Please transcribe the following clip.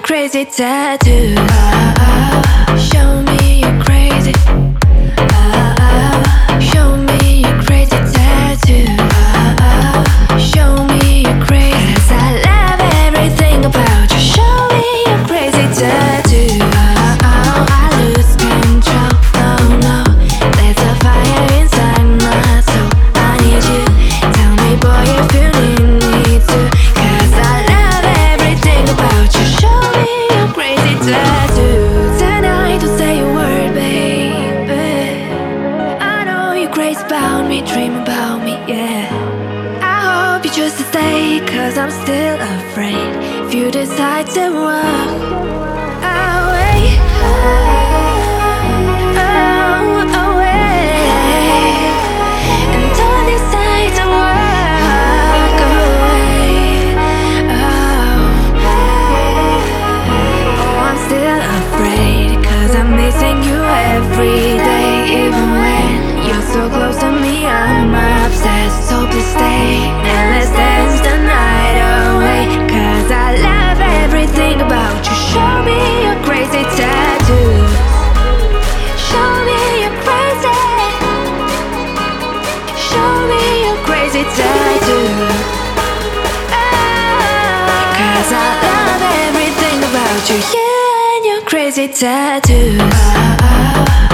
crazy tattoo. Show me your crazy. Show me your crazy tattoo. Show me your crazy. 'Cause I love everything about you. Show me your crazy tattoo. I lose control. Oh no, there's a fire inside my soul. I need you. Tell me, boy, if you need me too. 'Cause I love everything about you. Show me your crazy tattoo. Tonight, don't say a word, baby. I know you're crazy about me, dream about me, yeah. I hope you choose to stay, 'cause I'm still afraid. If you decide to walk away, away, and don't decide to walk away, I'm still afraid, 'cause I'm missing you every day. Even when you're so close to me, I'm obsessed. So please stay and let's dance the night away. 'Cause I love everything about you. Show me your crazy tattoos. Show me your crazy. Show me your crazy tattoos. 'Cause I love everything about you. You and your crazy tattoos.